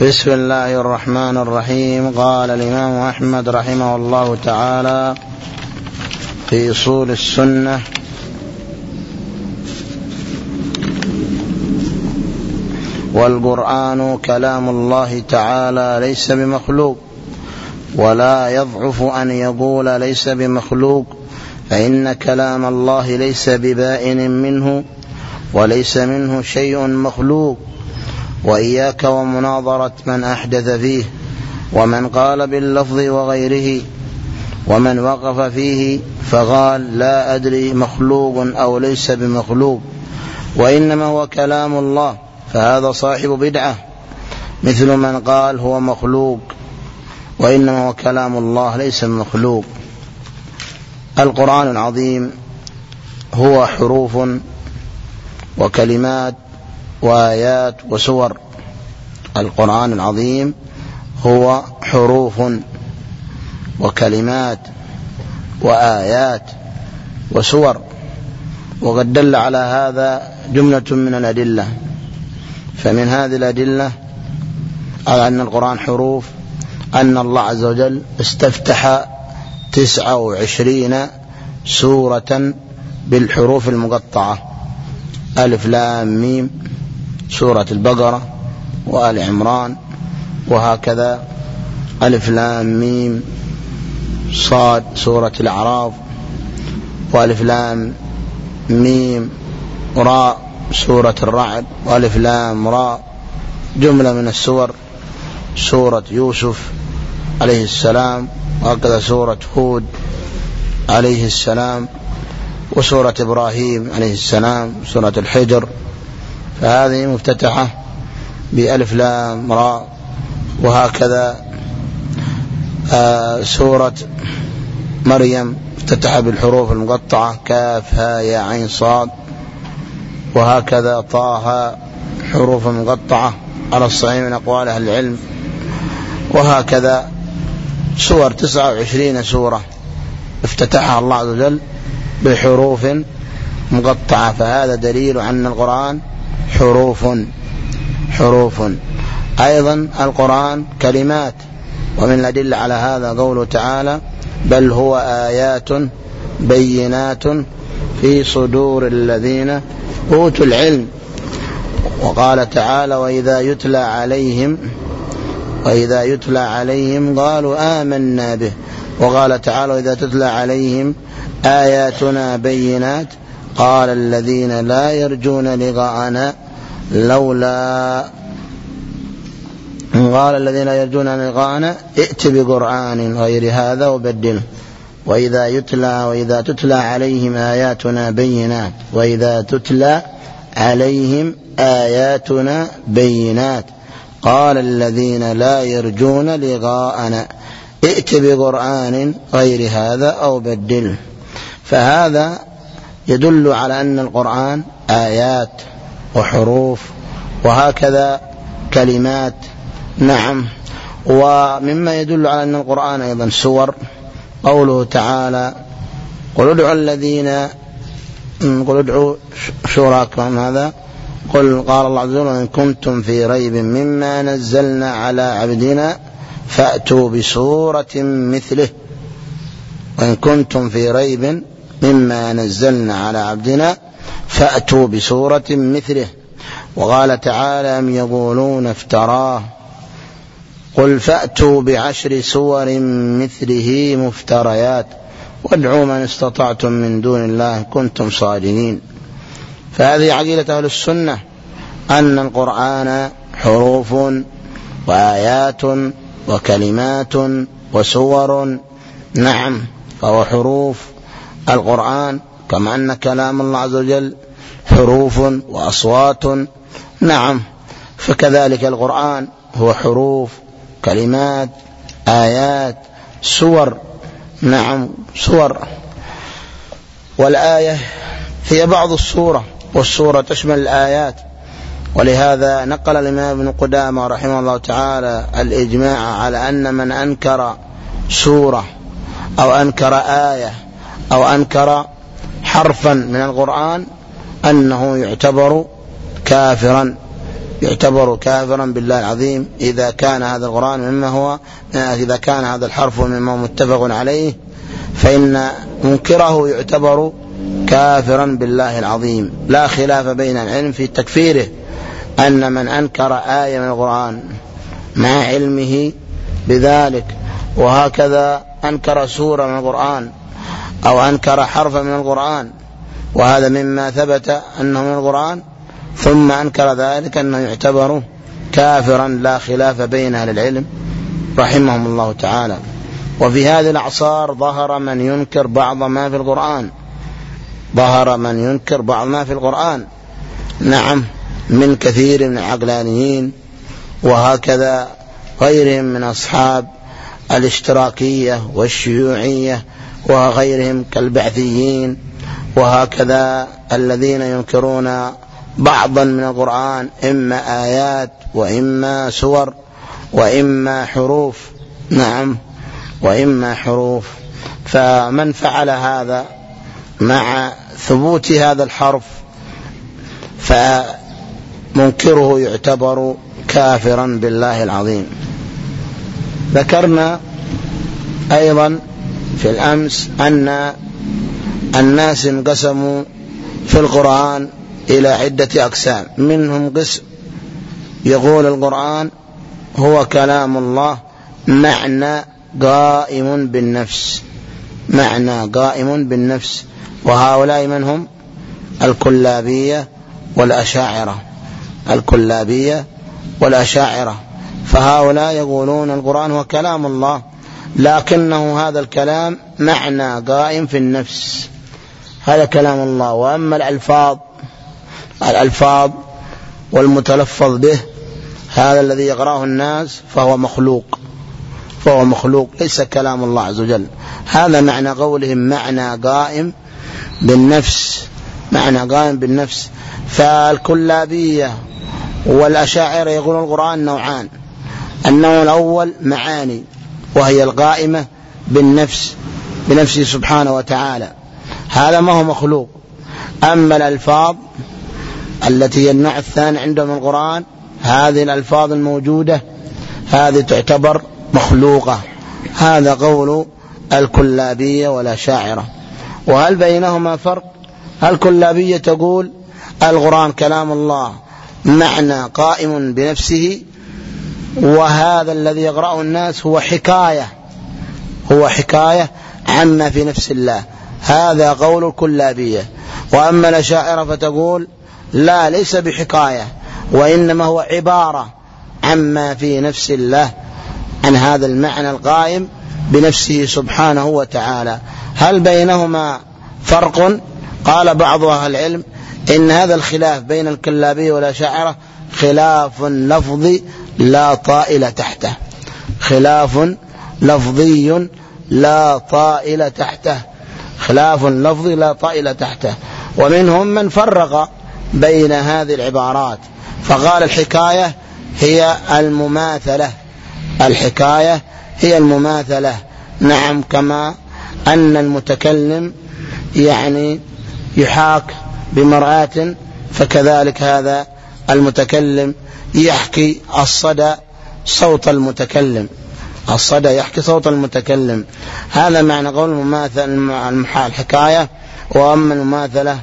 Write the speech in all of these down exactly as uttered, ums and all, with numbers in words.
بسم الله الرحمن الرحيم. قال الإمام أحمد رحمه الله تعالى في أصول السنة: والقرآن كلام الله تعالى ليس بمخلوق، ولا يضعف أن يقول ليس بمخلوق، فإن كلام الله ليس ببائن منه، وليس منه شيء مخلوق. وإياك ومناظرة من أحدث فيه، ومن قال باللفظ وغيره، ومن وقف فيه فقال لا أدري مخلوق أو ليس بمخلوق، وإنما هو كلام الله، فهذا صاحب بدعة، مثل من قال هو مخلوق، وإنما هو كلام الله ليس بمخلوق. القرآن العظيم هو حروف وكلمات وآيات وسور. القرآن العظيم هو حروف وكلمات وآيات وسور، وقد دل على هذا جملة من الأدلة. فمن هذه الأدلة على أن القرآن حروف أن الله عز وجل استفتح تسعة وعشرين سورة بالحروف المقطعة: ألف لام ميم سورة البقرة وآل عمران، وهكذا ألف لام ميم صاد سورة الأعراف، وألف لام ميم راء سورة الرعد، وألف لام راء جملة من السور سورة يوسف عليه السلام، وهكذا سورة هود عليه السلام، وسورة إبراهيم عليه السلام، سورة الحجر. فهذه مفتتحة بألف لام راء. وهكذا آه سورة مريم افتتح بالحروف المقطعة: كاف ها يا عين صاد. وهكذا طه حروف مقطعة على الصحيح من أقوال أهل العلم. وهكذا سور تسعة وعشرين سورة افتتحها الله عز وجل بحروف مقطعة، فهذا دليل أن القرآن حروف حروف أيضا القرآن كلمات. ومن الأدلة على هذا قوله تعالى: بل هو آيات بينات في صدور الذين أوتوا العلم. وقال تعالى: وإذا يتلى عليهم وإذا يتلى عليهم قالوا آمنا به. وقال تعالى: وإذا تتلى عليهم آياتنا بينات قال الذين لا يرجون لقاءنا لولا قال الذين لا يرجون لقاءنا ائت بقرآن غير هذا وبدله. وإذا يتلى وإذا تتلى عليهم آياتنا بينات وإذا تتلى عليهم آياتنا بينات قال الذين لا يرجون لقاءنا ائت بقرآن غير هذا أو بدله. فهذا يدل على أن القرآن آيات وحروف وهكذا كلمات. نعم. ومما يدل على أن القرآن أيضا سور قوله تعالى: قل ادعوا الذين قل ادعوا شركاءكم. هذا قل قال الله عز وجل: إن كنتم في ريب مما نزلنا على عبدنا فأتوا بسورة مثله. وإن كنتم في ريب مما نزلنا على عبدنا فأتوا بسورة مثله. وقال تعالى: أم يقولون افتراه قل فأتوا بعشر سور مثله مفتريات وادعوا من استطعتم من دون الله كنتم صادقين. فهذه عقيدة أهل السنة أن القرآن حروف وآيات وكلمات وسور. نعم. فهو حروف القرآن، كما أن كلام الله عز وجل حروف وأصوات. نعم. فكذلك القرآن هو حروف كلمات آيات سور. نعم. سور. والآية هي بعض السورة، والسورة تشمل الآيات. ولهذا نقل الإمام ابن قدامة رحمه الله تعالى الإجماع على أن من أنكر سورة أو أنكر آية أو أنكر حرفا من القرآن أنه يعتبر كافرا. يعتبر كافرا بالله العظيم إذا كان هذا القرآن مما هو إذا كان هذا الحرف مما متفق عليه، فإن منكره يعتبر كافرا بالله العظيم. لا خلاف بين العلم في تكفيره، أن من أنكر آية من القرآن مع علمه بذلك، وهكذا أنكر سورة من القرآن أو أنكر حرفا من القرآن وهذا مما ثبت أنه من القرآن ثم أنكر ذلك، أنه يعتبر كافرا لا خلاف بين أهل العلم رحمهم الله تعالى. وفي هذه الأعصار ظهر من ينكر بعض ما في القرآن ظهر من ينكر بعض ما في القرآن نعم، من كثير من العقلانيين وهكذا غيرهم من أصحاب الاشتراكية والشيوعية وغيرهم كالبعثيين، وهكذا الذين ينكرون بعضا من القرآن إما آيات وإما سور وإما حروف نعم وإما حروف. فمن فعل هذا مع ثبوت هذا الحرف فمنكره يعتبر كافرا بالله العظيم. ذكرنا أيضا في الأمس أن الناس انقسموا في القرآن إلى عدة أقسام، منهم قسم يقول القرآن هو كلام الله معنى قائم بالنفس معنى قائم بالنفس وهؤلاء من هم؟ الكلابية والأشاعرة الكلابية والأشاعرة فهؤلاء يقولون القرآن هو كلام الله، لكنه هذا الكلام معنى قائم في النفس، هذا كلام الله. وأما الألفاظ الألفاظ والمتلفظ به هذا الذي يقرأه الناس فهو مخلوق فهو مخلوق ليس كلام الله عز وجل. هذا معنى قولهم معنى قائم بالنفس معنى قائم بالنفس. فالكلابية والأشاعرة يقولون القرآن نوعان، النوع الأول معاني وهي القائمة بالنفس بنفسه سبحانه وتعالى، هذا ما هو مخلوق. أما الألفاظ التي هي النوع الثاني عندهم القرآن، هذه الألفاظ الموجودة هذه تعتبر مخلوقة. هذا قول الكلابية والأشاعرة. وهل بينهما فرق؟ الكلابية تقول القرآن كلام الله معنى قائم بنفسه، وهذا الذي يقرأه الناس هو حكاية هو حكاية عما في نفس الله، هذا قول الكلابية. وأما الأشاعرة فتقول لا، ليس بحكاية وإنما هو عبارة عما في نفس الله، عن هذا المعنى القائم بنفسه سبحانه وتعالى. هل بينهما فرق؟ قال بعض أهل العلم إن هذا الخلاف بين الكلابية والأشاعرة خلاف لفظي لا طائل تحته خلاف لفظي لا طائل تحته خلاف لفظي لا طائل تحته. ومنهم من فرق بين هذه العبارات فقال الحكاية هي المماثلة الحكاية هي المماثلة نعم، كما أن المتكلم يعني يحاك بمرآة، فكذلك هذا المتكلم يحكي الصدى صوت المتكلم الصدى يحكي صوت المتكلم. هذا معنى قول المماثل الحكاية. وأما المماثلة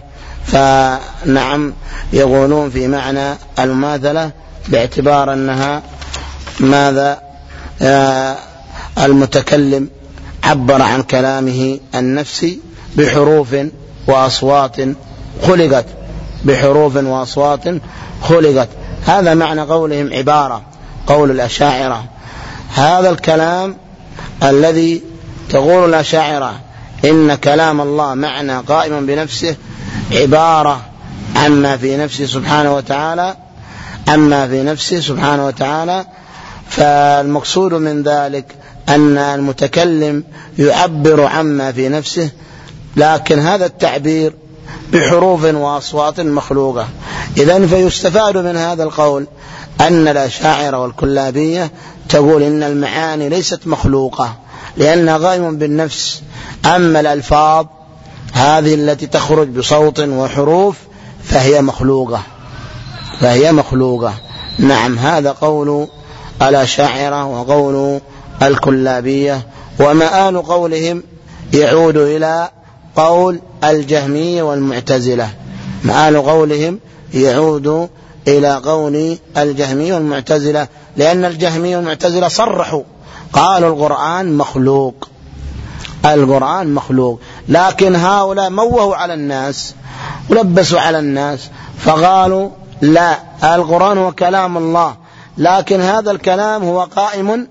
فنعم يقولون في معنى المماثلة باعتبار أنها ماذا آه المتكلم عبر عن كلامه النفسي بحروف وأصوات خلقت بحروف وأصوات خلقت هذا معنى قولهم عبارة قول الأشاعرة. هذا الكلام الذي تقول الأشاعرة إن كلام الله معنى قائم بنفسه عبارة عما في نفسه سبحانه وتعالى عما في نفسه سبحانه وتعالى فالمقصود من ذلك أن المتكلم يعبر عما في نفسه، لكن هذا التعبير بحروف وأصوات مخلوقة. إذن فيستفاد من هذا القول أن الأشاعرة والكلابية تقول إن المعاني ليست مخلوقة لأنها قائم بالنفس، أما الألفاظ هذه التي تخرج بصوت وحروف فهي مخلوقة فهي مخلوقة نعم، هذا قول الأشاعرة وقول الكلابية، ومآل قولهم يعود إلى قول الجهمية والمعتزلة. مآل قولهم يعود إلى قول الجهمية والمعتزلة، لأن الجهمية والمعتزلة صرحوا قالوا القرآن مخلوق، القرآن مخلوق، لكن هؤلاء موهوا على الناس ولبسوا على الناس فقالوا لا، القرآن هو كلام الله، لكن هذا الكلام هو قائم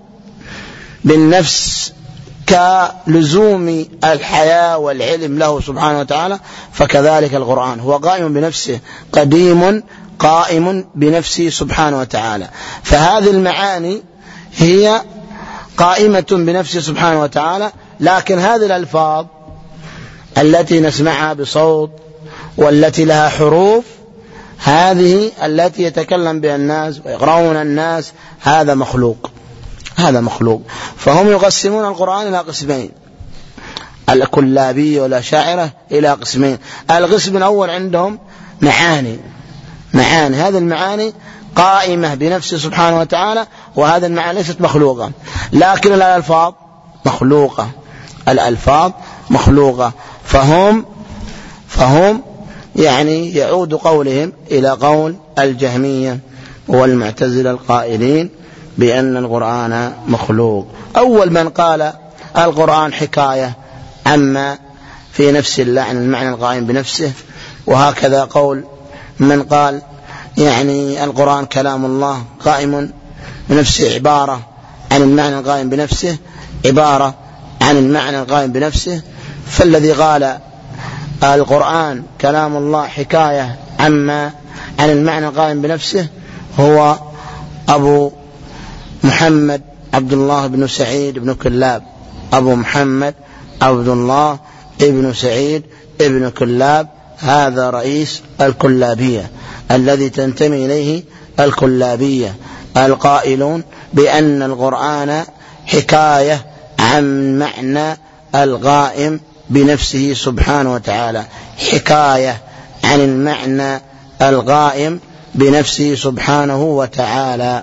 بالنفس كلزوم الحياة والعلم له سبحانه وتعالى، فكذلك القرآن هو قائم بنفسه، قديم قائم بنفسه سبحانه وتعالى. فهذه المعاني هي قائمة بنفسه سبحانه وتعالى، لكن هذه الألفاظ التي نسمعها بصوت والتي لها حروف، هذه التي يتكلم بها الناس ويقرؤون الناس، هذا مخلوق، هذا مخلوق. فهم يقسمون القرآن إلى قسمين، الكلابية والأشاعرة إلى قسمين. القسم الأول عندهم معاني، معاني هذه المعاني قائمة بنفسه سبحانه وتعالى، وهذا المعاني ليست مخلوقة، لكن الألفاظ مخلوقة، الألفاظ مخلوقة. فهم فهم يعني يعود قولهم إلى قول الجهمية والمعتزلة القائلين بأن القرآن مخلوق. أول من قال القرآن حكاية عما في نفس الله عن المعنى القائم بنفسه، وهكذا قول من قال يعني القرآن كلام الله قائم بنفسه، عبارة عن المعنى القائم بنفسه، عبارة عن المعنى القائم بنفسه. فالذي قال القرآن كلام الله حكاية عما عن المعنى القائم بنفسه هو أبو محمد عبد الله بن سعيد بن كلاب، أبو محمد عبد الله بن سعيد بن كلاب، هذا رئيس الكلابية الذي تنتمي إليه الكلابية، القائلون بأن القرآن حكاية عن معنى القائم بنفسه سبحانه وتعالى، حكاية عن المعنى القائم بنفسه سبحانه وتعالى.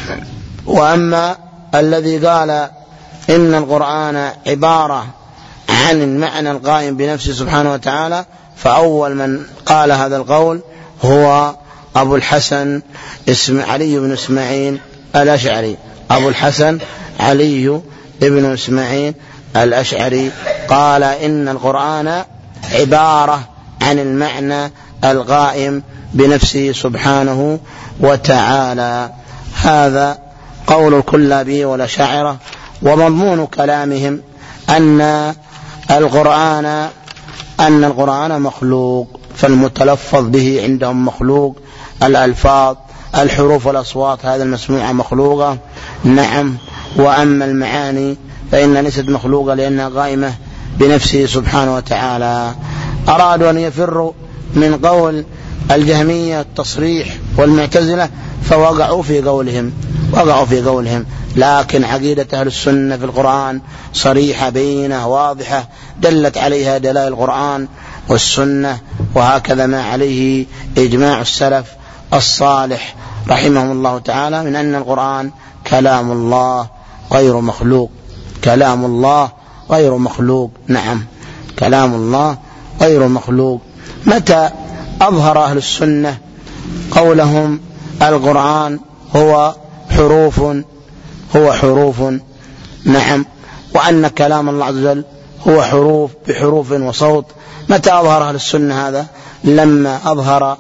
وأما الذي قال إن القرآن عبارة عن المعنى القائم بنفسه سبحانه وتعالى، فأول من قال هذا القول هو أبو الحسن علي بن إسماعيل الأشعري، أبو الحسن علي بن إسماعيل الأشعري قال إن القرآن عبارة عن المعنى القائم بنفسه سبحانه وتعالى. هذا قول الكلابية والأشاعرة، ومضمون كلامهم أن القرآن أن القرآن مخلوق، فالمتلفظ به عندهم مخلوق، الألفاظ الحروف والأصوات هذا المسموعة مخلوقة، نعم. وأما المعاني فإنها ليست مخلوقة لأنها قائمة بنفسه سبحانه وتعالى. أرادوا أن يفروا من قول الجهمية التصريح والمعتزلة فوقعوا في قولهم وقعوا في قولهم لكن عقيدة أهل السنة في القرآن صريحة بينة واضحة، دلت عليها دلائل القرآن والسنة، وهكذا ما عليه إجماع السلف الصالح رحمهم الله تعالى من أن القرآن كلام الله غير مخلوق، كلام الله غير مخلوق، نعم كلام الله غير مخلوق. متى أظهر أهل السنة قولهم القرآن هو حروف هو حروف نعم، وأن كلام الله عز وجل هو حروف بحروف وصوت؟ متى أظهر أهل السنة هذا؟ لما أظهر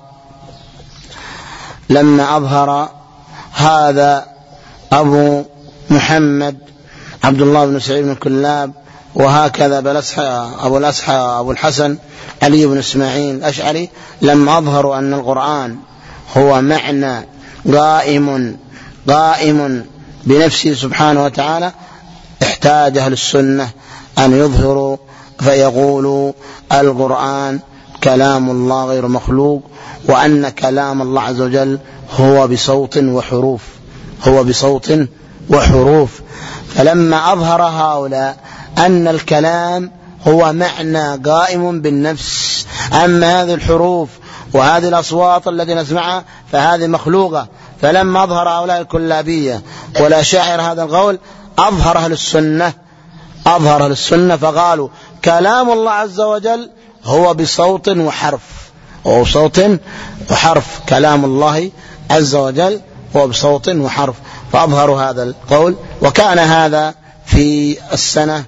لما أظهر هذا أبو محمد عبد الله بن سعيد بن كلاب، وهكذا أبو الأسحى أبو الحسن علي بن إسماعيل الأشعري، لما أظهروا أن القرآن هو معنى قائم قائم بنفسه سبحانه وتعالى، احتاج أهل السنة أن يظهروا فيقولوا القرآن كلام الله غير مخلوق، وأن كلام الله عز وجل هو بصوت وحروف هو بصوت وحروف. فلما أظهر هؤلاء أن الكلام هو معنى قائم بالنفس، أما هذه الحروف وهذه الأصوات التي نسمعها فهذه مخلوقة، فلما أظهر هؤلاء الكلابية والأشاعرة هذا القول أظهر أهل السنة أظهر أهل السنة فقالوا كلام الله عز وجل هو بصوت وحرف، هو بصوت وحرف، كلام الله عز وجل هو بصوت وحرف، فأظهروا هذا القول. وكان هذا في السنة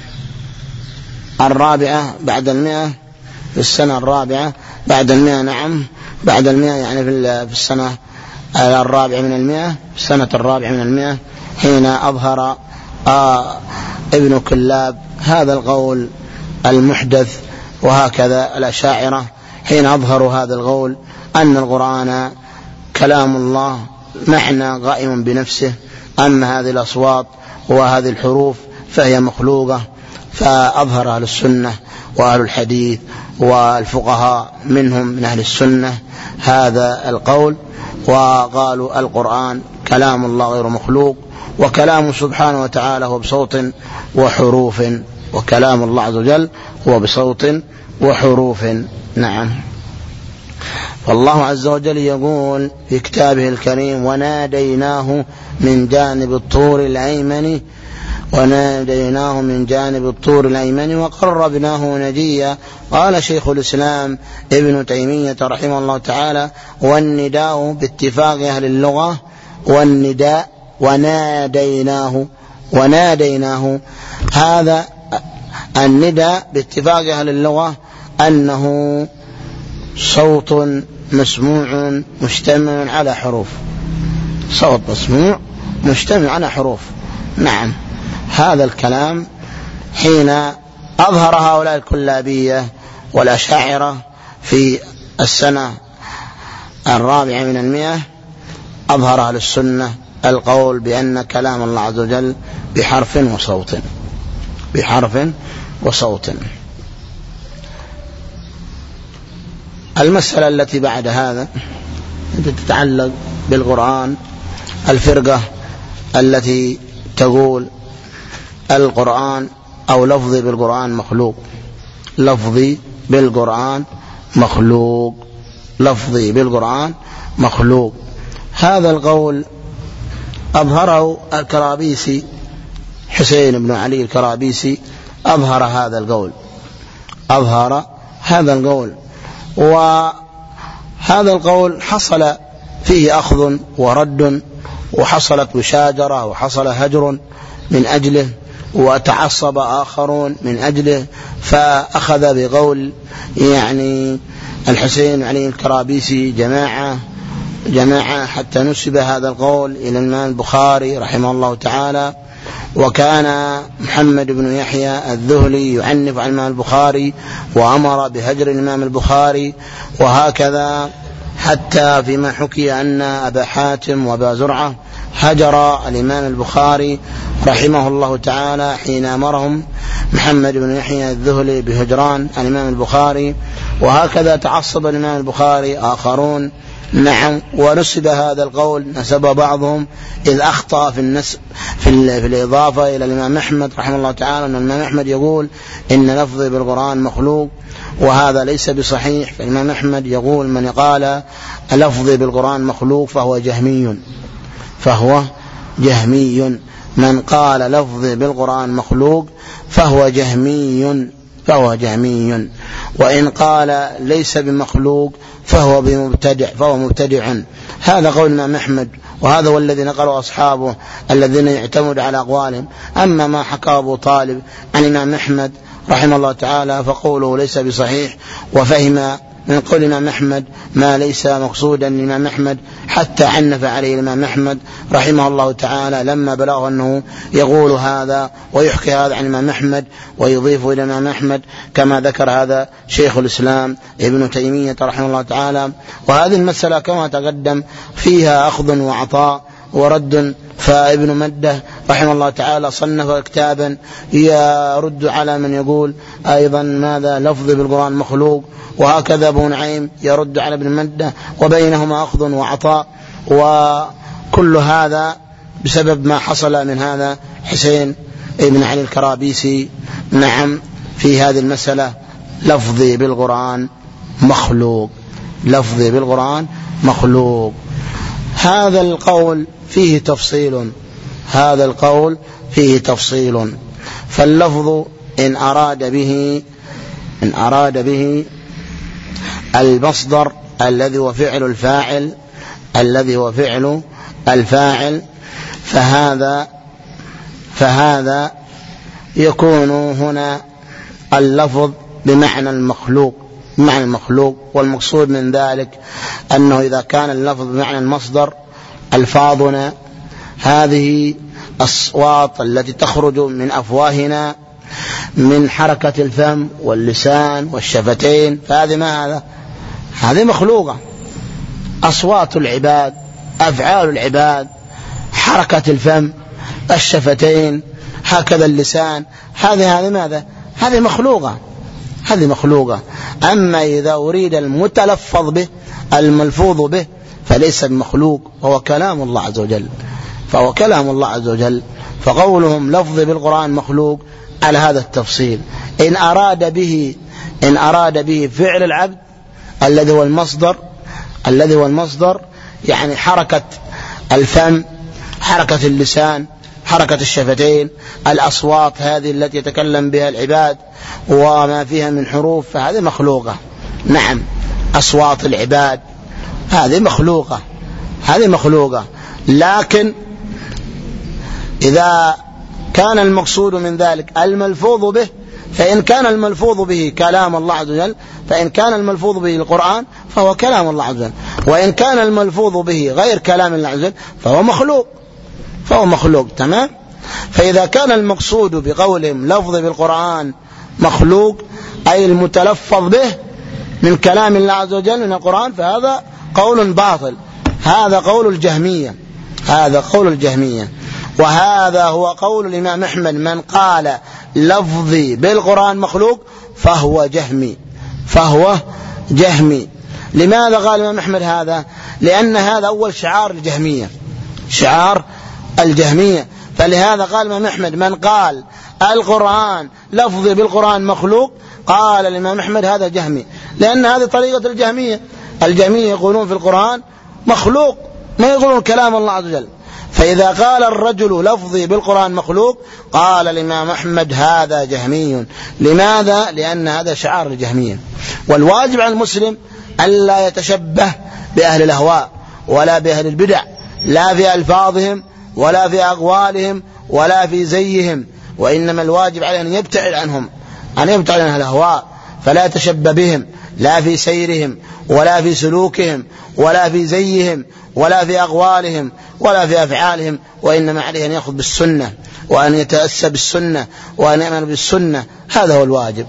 الرابعة بعد المئة، في السنة الرابعة بعد المئة، نعم بعد المئة، يعني في السنة الرابعة من المئة، في السنة الرابعة من المئة حين أظهر آه ابن كلاب هذا القول المحدث. وهكذا الأشاعرة حين أظهروا هذا القول أن القرآن كلام الله معنى قائم بنفسه، أما هذه الأصوات وهذه الحروف فهي مخلوقة. فأظهر أهل السنة وأهل الحديث والفقهاء منهم من أهل السنة هذا القول، وقالوا القرآن كلام الله غير مخلوق، وكلامه سبحانه وتعالى هو بصوت وحروف، وكلام الله عز وجل هو بصوت وحروف. نعم. فالله عز وجل يقول في كتابه الكريم وناديناه من جانب الطور الأيمن وناديناه من جانب الطور الأيمن وقربناه نجيا. قال شيخ الإسلام ابن تيمية رحمه الله تعالى والنداء باتفاق أهل اللغة، والنداء وناديناه وناديناه هذا النداء باتفاق أهل اللغة أنه صوت مسموع مجتمع على حروف، صوت مسموع مجتمع على حروف. نعم. هذا الكلام حين أظهر هؤلاء الكلابية والأشاعرة في السنة الرابعة من المئة أظهر أهل السنة القول بأن كلام الله عز وجل بحرف وصوت، بحرف وصوت. المسألة التي بعد هذا تتعلق بالقرآن، الفرقة التي تقول القرآن أو لفظي بالقرآن مخلوق، لفظي بالقرآن مخلوق، لفظي بالقرآن مخلوق. هذا القول أظهره الكرابيسي، حسين بن علي الكرابيسي أظهر هذا القول، أظهر هذا القول. وهذا القول حصل فيه أخذ ورد، وحصلت مشاجرة وحصل هجر من أجله، وتعصب آخرون من أجله، فأخذ بقول يعني الحسين علي الكرابيسي جماعة جماعة حتى نسب هذا القول إلى الإمام البخاري رحمه الله تعالى. وكان محمد بن يحيى الذهلي يعنف عن الإمام البخاري وأمر بهجر الإمام البخاري، وهكذا حتى فيما حكي أن أبا حاتم وأبا زرعة هجر الإمام البخاري رحمه الله تعالى حين أمرهم محمد بن يحيى الذهلي بهجران الإمام البخاري، وهكذا تعصب الإمام البخاري آخرون. نعم. ونسب هذا القول، نسب بعضهم إذ أخطأ في النسب في, في الإضافة إلى الإمام أحمد رحمه الله تعالى أن الإمام أحمد يقول إن لفظي بالقرآن مخلوق، وهذا ليس بصحيح. فالإمام أحمد يقول من قال لفظي بالقرآن مخلوق فهو جهمي، فهو جهمي، من قال لفظي بالقرآن مخلوق فهو جهمي، فهو جهمي. وإن قال ليس بمخلوق فهو بمبتدع، فهو مبتدع. هذا قول الإمام أحمد، وهذا هو الذي نقله أصحابه الذين يعتمد على أقوالهم. أما ما حكى أبو طالب عن الإمام أحمد رحمه الله تعالى فقوله ليس بصحيح، وفهم من قول الإمام أحمد ما ليس مقصودا للإمام أحمد، حتى عنف عليه الإمام أحمد رحمه الله تعالى لما بلغ أنه يقول هذا ويحكي هذا عن الإمام أحمد ويضيف إلى الإمام أحمد، كما ذكر هذا شيخ الإسلام ابن تيمية رحمه الله تعالى. وهذه المسألة كما تقدم فيها أخذ وعطاء ورد. فابن مده رحمه الله تعالى صنف كتابا يرد على من يقول أيضا ماذا لفظ بالقرآن مخلوق، وهكذا أبو نعيم يرد على ابن مده، وبينهما أخذ وعطاء. وكل هذا بسبب ما حصل من هذا حسين ابن علي الكرابيسي. نعم. في هذه المسألة لفظي بالقرآن مخلوق، لفظي بالقرآن مخلوق. هذا القول فيه تفصيل هذا القول فيه تفصيل فاللفظ إن أراد به إن أراد به المصدر الذي هو فعل الفاعل الذي هو فعل الفاعل فهذا فهذا يكون هنا اللفظ بمعنى المخلوق بمعنى المخلوق والمقصود من ذلك أنه إذا كان اللفظ بمعنى المصدر ألفاظنا هذه الأصوات التي تخرج من أفواهنا من حركة الفم واللسان والشفتين فهذه ما هذا هذه مخلوقة. أصوات العباد أفعال العباد حركة الفم الشفتين هكذا اللسان هذه هذه ماذا هذه مخلوقة هذه مخلوقة. أما إذا أريد المتلفظ به الملفوظ به فليس بمخلوق وهو كلام الله عز وجل فهو كلام الله عز وجل. فقولهم لفظ بالقرآن مخلوق على هذا التفصيل. إن أراد به إن أراد به فعل العبد الذي هو المصدر الذي هو المصدر يعني حركة الفم حركة اللسان حركة الشفتين الأصوات هذه التي يتكلم بها العباد وما فيها من حروف فهذه مخلوقة. نعم أصوات العباد هذه مخلوقة هذه مخلوقة. لكن إذا كان المقصود من ذلك الملفوظ به فإن كان الملفوظ به كلام الله عز وجل فإن كان الملفوظ به القرآن فهو كلام الله عز وجل وإن كان الملفوظ به غير كلام الله عز وجل فهو مخلوق فهو مخلوق. تمام. فإذا كان المقصود بقولهم لفظ بالقرآن مخلوق أي المتلفظ به من كلام الله عز وجل من القرآن فهذا قول باطل. هذا قول الجهمية هذا قول الجهمية وهذا هو قول الإمام أحمد من قال لفظي بالقرآن مخلوق فهو جهمي فهو جهمي. لماذا قال الإمام أحمد هذا؟ لأن هذا أول شعار الجهمية شعار الجهمية. فلهذا قال الإمام أحمد من قال القرآن لفظي بالقرآن مخلوق قال الإمام أحمد هذا جهمي لأن هذه طريقة الجهمية. الجهمية يقولون في القرآن مخلوق ما يقولون كلام الله عز وجل. فإذا قال الرجل لفظي بالقرآن مخلوق قال الإمام أحمد هذا جهمي. لماذا؟ لأن هذا شعار الجهمية. والواجب على المسلم ألا يتشبه بأهل الأهواء ولا بأهل البدع لا في ألفاظهم ولا في أقوالهم ولا في زيهم وإنما الواجب عليه أن يبتعد عنهم أن يبتعد عن الأهواء فلا يتشبه بهم لا في سيرهم ولا في سلوكهم ولا في زيهم ولا في أقوالهم ولا في أفعالهم وإنما عليه أن يأخذ بالسنة وأن يتأسى بالسنة وأن يأمن بالسنة هذا هو الواجب.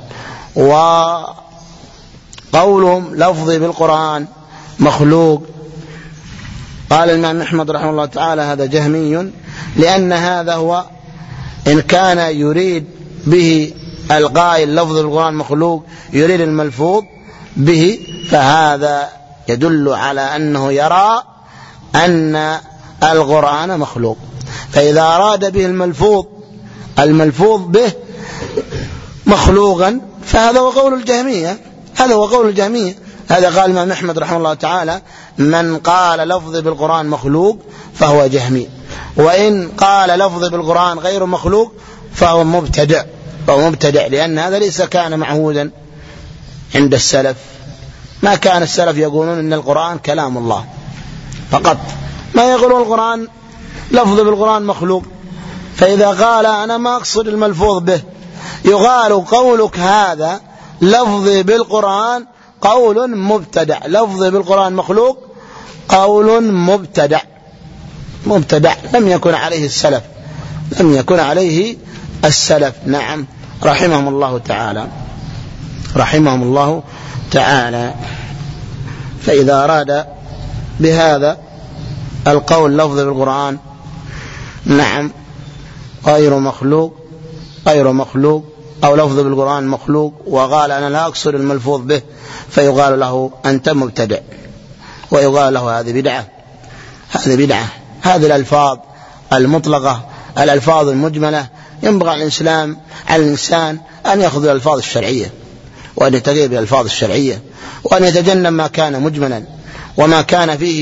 وقولهم لفظي بالقرآن مخلوق قال الإمام أحمد رحمه الله تعالى هذا جهمي لأن هذا هو إن كان يريد به القائل لفظ القرآن مخلوق يريد الملفوظ به فهذا يدل على أنه يرى أن القرآن مخلوق. فإذا أراد به الملفوظ الملفوظ به مخلوقا فهذا هو قول الجهمية هذا هو قول الجهمية. هذا قال الإمام أحمد رحمه الله تعالى من قال لفظ بالقرآن مخلوق فهو جهمي وإن قال لفظ بالقرآن غير مخلوق فهو مبتدع فهو مبتدع لأن هذا ليس كان معهودا عند السلف. ما كان السلف يقولون إن القرآن كلام الله فقط ما يقولون القرآن لفظ بالقرآن مخلوق. فإذا قال أنا ما أقصد الملفوظ به يقال قولك هذا لفظ بالقرآن قول مبتدع لفظ بالقرآن مخلوق قول مبتدع مبتدع لم يكن عليه السلف لم يكن عليه السلف. نعم رحمهم الله تعالى رحمهم الله تعالى. فإذا أراد بهذا القول لفظ بالقرآن نعم غير مخلوق غير مخلوق أو لفظ بالقرآن مخلوق وقال أنا لا أقصد الملفوظ به فيقال له أنت مبتدع ويقال له هذه بدعة هذه بدعة. هذه الألفاظ المطلقة الألفاظ المجملة ينبغي على الإسلام على الإنسان أن يأخذ الألفاظ الشرعية وأن يتغير بالألفاظ الشرعية وأن يتجنب ما كان مجملا وما كان فيه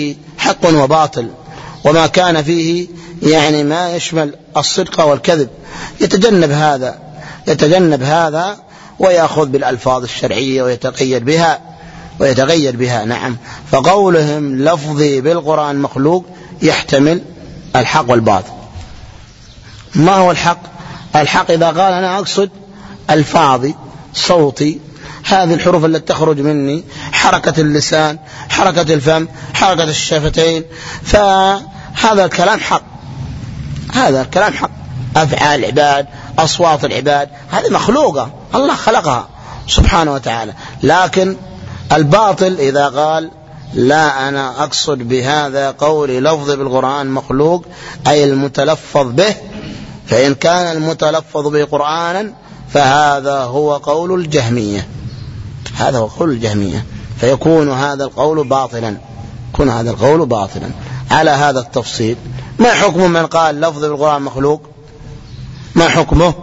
حق وباطل، وما كان فيه يعني ما يشمل الصدق والكذب يتجنب هذا يتجنب هذا ويأخذ بالألفاظ الشرعية ويتقيد بها ويتغير بها. نعم. فقولهم لفظي بالقرآن مخلوق يحتمل الحق والباطل. ما هو الحق؟ الحق إذا قال أنا أقصد الفاظي صوتي، هذه الحروف التي تخرج مني، حركة اللسان، حركة الفم، حركة الشفتين، فهذا الكلام حق، هذا الكلام حق. أفعال العباد، أصوات العباد، هذه مخلوقة، الله خلقها سبحانه وتعالى. لكن الباطل إذا قال لا أنا أقصد بهذا قولي لفظ بالقرآن مخلوق، أي المتلفظ به، فإن كان المتلفظ به قرآنا فهذا هو قول الجهمية، هذا هو قول الجهمية، فيكون هذا القول باطلا، يكون هذا القول باطلا. على هذا التفصيل ما حكم من قال لفظ بالقرآن مخلوق؟ ما حكمه؟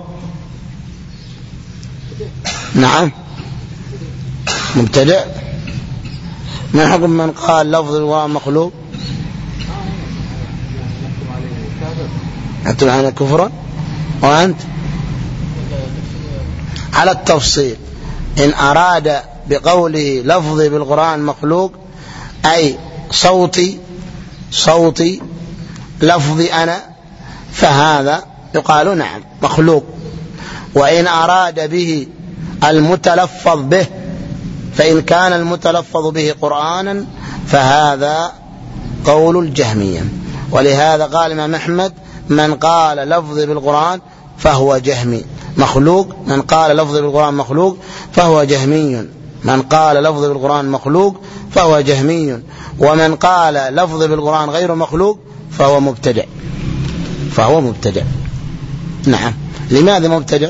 نعم مبتدع. ما حكم من قال لفظ بالقرآن مخلوق؟ أنتم على كفرا وأنت على التفصيل. إن أراد بقوله لفظي بالقرآن مخلوق أي صوتي صوتي لفظي أنا، فهذا يقال نعم مخلوق. وإن أراد به المتلفظ به، فإن كان المتلفظ به قرآنا فهذا قول الجهمية. ولهذا قال الإمام أحمد من قال لفظي بالقرآن فهو جهمي مخلوق، من قال لفظي بالقرآن مخلوق فهو جهمي، من قال لفظي بالقرآن مخلوق فهو جهمي، ومن قال لفظي بالقرآن غير مخلوق فهو مبتدع، فهو مبتدع. نعم. لماذا مبتدع؟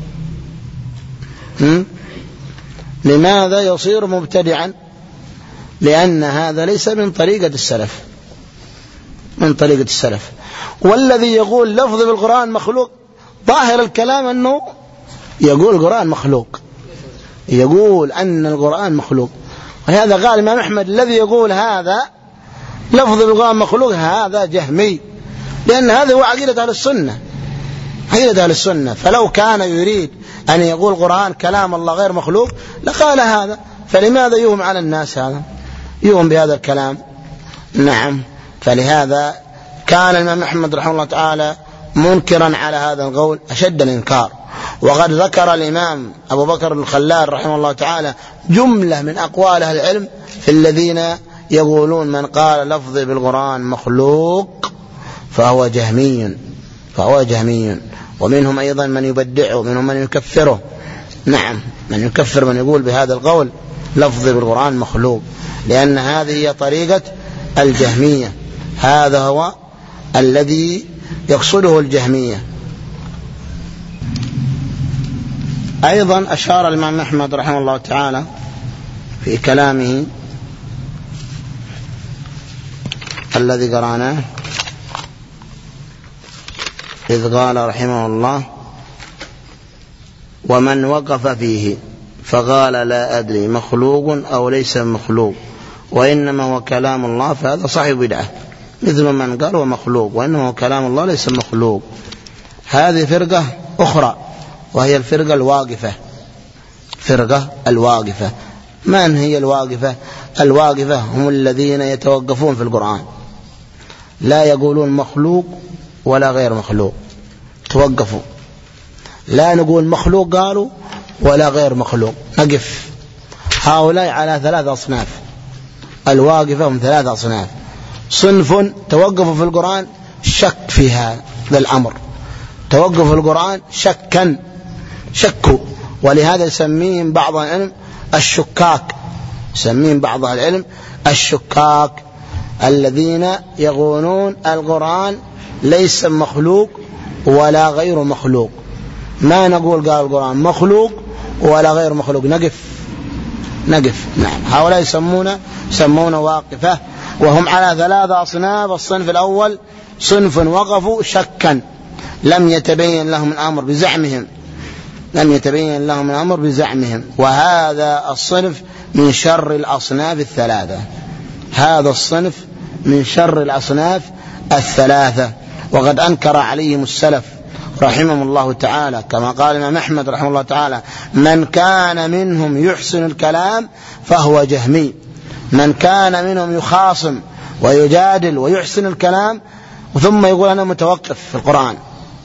هم؟ لماذا يصير مبتدعا؟ لأن هذا ليس من طريقة السلف، من طريقة السلف. والذي يقول لفظ بالقرآن مخلوق ظاهر الكلام أنه يقول القرآن مخلوق، يقول أن القرآن مخلوق. وهذا قال الإمام أحمد الذي يقول هذا لفظ بالقرآن مخلوق هذا جهمي، لأن هذا هو عقيدة أهل السنة، عقيدة أهل السنة. فلو كان يريد أن يقول القرآن كلام الله غير مخلوق لقال هذا، فلماذا يوهم على الناس هذا، يوهم بهذا الكلام؟ نعم. فلهذا كان الإمام أحمد رحمه الله تعالى منكرا على هذا القول أشد الإنكار. وقد ذكر الإمام أبو بكر الخلال رحمه الله تعالى جملة من أقوال أهل العلم في الذين يقولون من قال لفظي بالقرآن مخلوق فهو جهمي، فهو جهمي. ومنهم أيضا من يبدعه، ومنهم من يكفره. نعم، من يكفر من يقول بهذا القول لفظي بالقرآن مخلوق، لأن هذه هي طريقة الجهمية، هذا هو الذي يقصده الجهمية. أيضا أشار الإمام أحمد رحمه الله تعالى في كلامه الذي قرأناه إذ قال رحمه الله ومن وقف فيه فقال لا أدري مخلوق أو ليس مخلوق وإنما هو كلام الله فهذا صاحب بدعة، مثل من قال هو مخلوق وإنما هو كلام الله ليس مخلوق. هذه فرقة أخرى وهي الفرقة الواقفة، فرقة الواقفة. من هي الواقفة؟ الواقفة هم الذين يتوقفون في القرآن، لا يقولون مخلوق ولا غير مخلوق، توقفوا، لا نقول مخلوق قالوا ولا غير مخلوق، نقف. هؤلاء على ثلاث أصناف، الواقفة هم ثلاث أصناف. صنف توقفوا في القرآن شك في هذا الأمر، توقفوا في القرآن شكا، شكوا، ولهذا يسميهم بعض العلم الشكاك، يسميهم بعض العلم الشكاك، الذين يقولون القرآن ليس مخلوق ولا غير مخلوق، ما نقول قال القرآن مخلوق ولا غير مخلوق، نقف نقف. نعم، هؤلاء يسمون يسمون واقفة، وهم على ثلاثة أصناف. الصنف الأول صنف وقفوا شكا، لم يتبين لهم الأمر بزعمهم، لم يتبين لهم الأمر بزعمهم، وهذا الصنف من شر الأصناف الثلاثة، هذا الصنف من شر الأصناف الثلاثة. وقد أنكر عليهم السلف رحمهم الله تعالى، كما قال الإمام أحمد رحمه الله تعالى: من كان منهم يحسن الكلام فهو جهمي. من كان منهم يخاصم ويجادل ويحسن الكلام ثم يقول أنا متوقف في القرآن،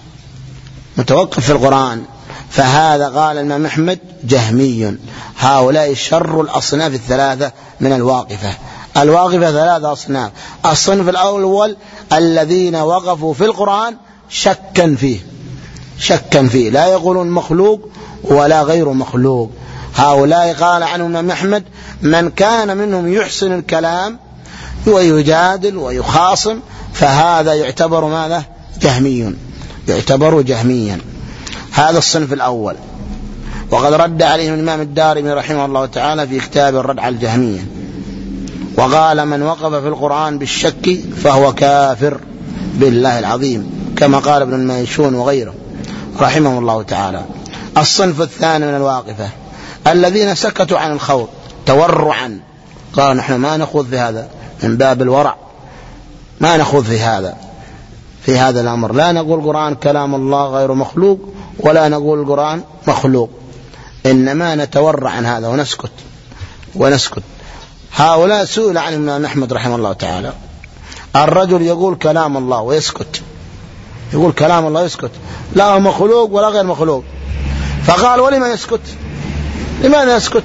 متوقف في القرآن، فهذا قال الإمام أحمد جهمي. هؤلاء شر الأصناف الثلاثة من الواقفة. الواقفة ثلاثة أصناف: الصنف الأول الذين وقفوا في القرآن شكا فيه، شكا فيه، لا يقولون مخلوق ولا غير مخلوق. هؤلاء قال عنهم الإمام أحمد: من كان منهم يحسن الكلام ويجادل ويخاصم فهذا يعتبر ماذا؟ جهمي، يعتبر جهميا. هذا الصنف الأول. وقد رد عليهم الإمام الدارمي رحمه الله تعالى في كتاب الرد على الجهمية، وقال: من وقف في القرآن بالشك فهو كافر بالله العظيم، كما قال ابن الميشون وغيره رحمه الله تعالى. الصنف الثاني من الواقفة الذين سكتوا عن الخوض تورعا، قالوا: نحن ما نخوض في هذا من باب الورع، ما نخوض في هذا في هذا الأمر، لا نقول القرآن كلام الله غير مخلوق ولا نقول القرآن مخلوق، إنما نتورع عن هذا ونسكت ونسكت. هؤلاء سئل عن الإمام أحمد رحمه الله تعالى: الرجل يقول كلام الله ويسكت، يقول كلام الله يسكت، لا هو مخلوق ولا غير مخلوق، فقال: ولما يسكت؟ لماذا يسكت؟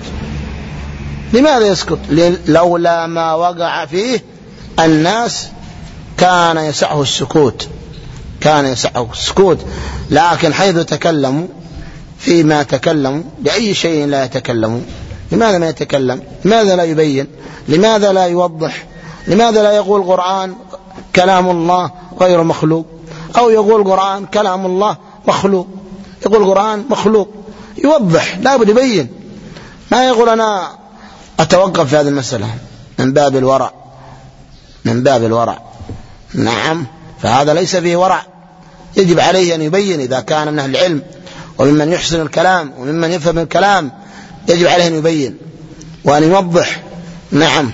لماذا يسكت؟ لولا ما وقع فيه الناس كان يسعه السكوت، كان يسعه السكوت، لكن حيث تكلموا فيما تكلموا بأي شيء لا يتكلموا. لماذا ما يتكلم؟ لماذا لا يبين؟ لماذا لا يوضح؟ لماذا لا يقول القرآن كلام الله غير مخلوق، أو يقول القرآن كلام الله مخلوق؟ يقول القرآن مخلوق، يوضح، لا بد يبين، ما يقول أنا أتوقف في هذه المسألة من باب الورع، من باب الورع. نعم، فهذا ليس فيه ورع، يجب عليه أن يبين إذا كان من أهل العلم وممن يحسن الكلام وممن يفهم الكلام، يجب عليه أن يبين وأن يوضح. نعم،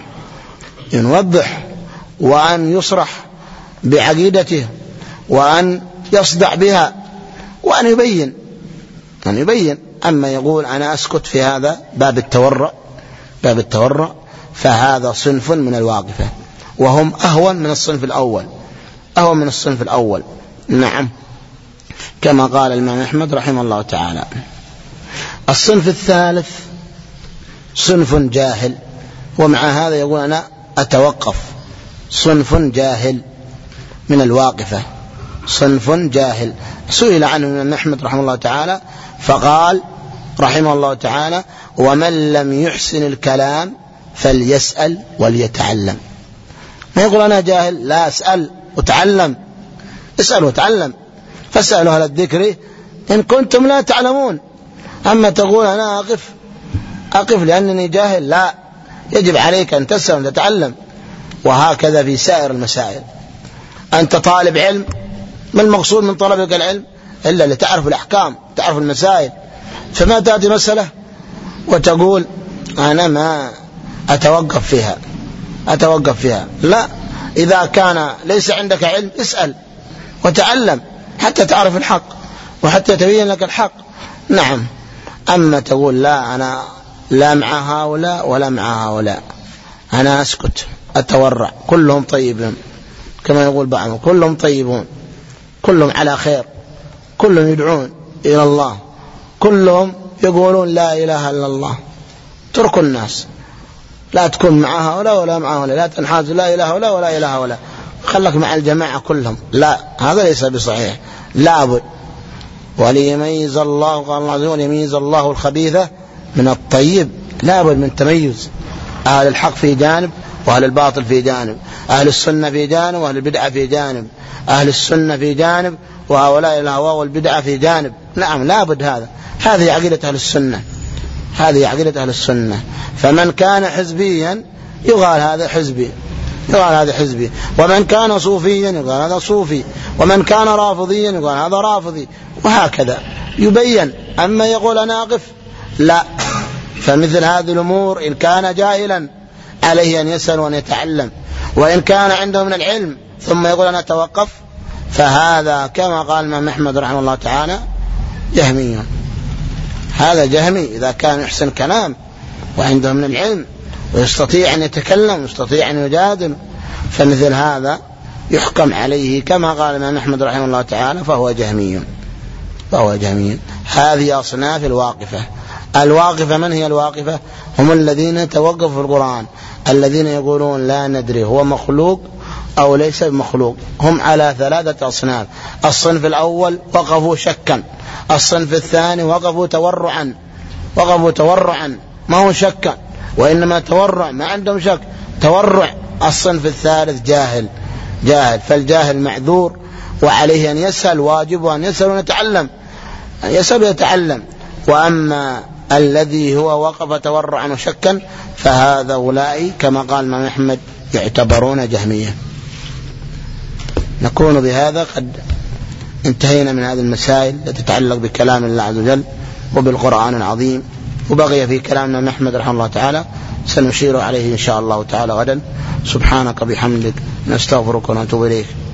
يوضح وأن يصرح بعقيدته وأن يصدع بها وأن يبين، أن يبين. أما يقول أنا أسكت في هذا باب التورع، باب التورع، فهذا صنف من الواقفة، وهم أهون من الصنف الأول، أهون من الصنف الأول. نعم، كما قال الإمام أحمد رحمه الله تعالى. الصنف الثالث صنف جاهل، ومع هذا يقول أنا أتوقف. صنف جاهل من الواقفة، صنف جاهل. سئل عنه الإمام أحمد رحمه الله تعالى فقال رحمه الله تعالى: ومن لم يحسن الكلام فليسأل وليتعلم. ما يقول أنا جاهل، لا، اسأل وتعلم، اسأل وتعلم، فاسألوا أهل الذكر إن كنتم لا تعلمون. أما تقول أنا أقف أقف لأنني جاهل، لا، يجب عليك أن تسأل وتتعلم. وهكذا في سائر المسائل. أنت طالب علم، ما المقصود من طلبك العلم إلا لتعرف الأحكام، تعرف المسائل، فما تأتي مسألة وتقول أنا ما أتوقف فيها أتوقف فيها لا، إذا كان ليس عندك علم اسأل وتعلم حتى تعرف الحق وحتى تبين لك الحق. نعم، أما تقول لا، أنا لا مع هؤلاء ولا مع هؤلاء، أنا أسكت أتورع، كلهم طيبون كما يقول بعضهم، كلهم طيبون، كلهم على خير، كلهم يدعون إلى الله، كلهم يقولون لا إله إلا الله، تركوا الناس، لا تكون مع هؤلاء ولا مع هؤلاء، لا تنحاز لا إله ولا ولا إله ولا، خلك مع الجماعة كلهم، لا، هذا ليس بصحيح، لابد. وليميز الله، قال الله عز وجل: يميز الله الخبيث من الطيب، لابد من تميز. أهل الحق في جانب وأهل الباطل في جانب، أهل السنة في جانب وأهل البدعة في جانب، أهل السنة في جانب وهؤلاء الهواء والبدعة في جانب. نعم، لابد هذا، هذه عقيدة أهل السنة، هذه عقيدة أهل السنة. فمن كان حزبيا يقال هذا حزبي، يقال هذا حزبي، ومن كان صوفيا يقال هذا صوفي، ومن كان رافضيا يقال هذا رافضي، وهكذا يبين. أما يقول أنا أقف، لا. فمثل هذه الأمور إن كان جاهلا عليه أن يسأل وأن يتعلم، وإن كان عنده من العلم ثم يقول أنا أتوقف فهذا كما قال الإمام أحمد رحمه الله تعالى جهمي. هذا جهمي إذا كان يحسن كلام وعنده من العلم ويستطيع أن يتكلم ويستطيع أن يجادل، فمثل هذا يحكم عليه كما قال الإمام أحمد رحمه الله تعالى فهو جهمي فهو جهمي. هذه أصناف الواقفة. الواقفة من هي الواقفة؟ هم الذين توقفوا في القرآن، الذين يقولون لا ندري هو مخلوق أو ليس بمخلوق. هم على ثلاثة أصناف. الصنف الأول وقفوا شكا، الصنف الثاني وقفوا تورعا وقفوا تورعا ما هو شكا وإنما تورع، ما عندهم شك تورع. الصنف الثالث جاهل جاهل فالجاهل معذور وعليه أن يسأل، واجب أن يسأل ويتعلم، يسأل ويتعلم. وأما الذي هو وقف تورعا وشكا فهذا أولئك كما قال الإمام أحمد يعتبرون جهمية. نكون بهذا قد انتهينا من هذه المسائل التي تتعلق بكلام الله عز وجل وبالقرآن العظيم، وبقي في كلام الإمام أحمد رحمه الله تعالى سنشير عليه إن شاء الله تعالى غدا. سبحانك بحمدك نستغفرك ونتوب إليك.